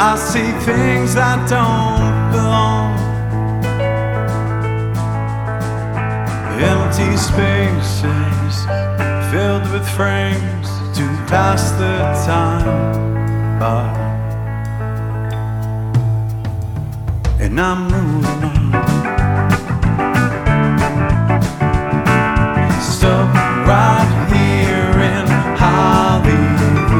I see things that don't belong. Empty spaces filled with frames to pass the time by. And I'm moving on.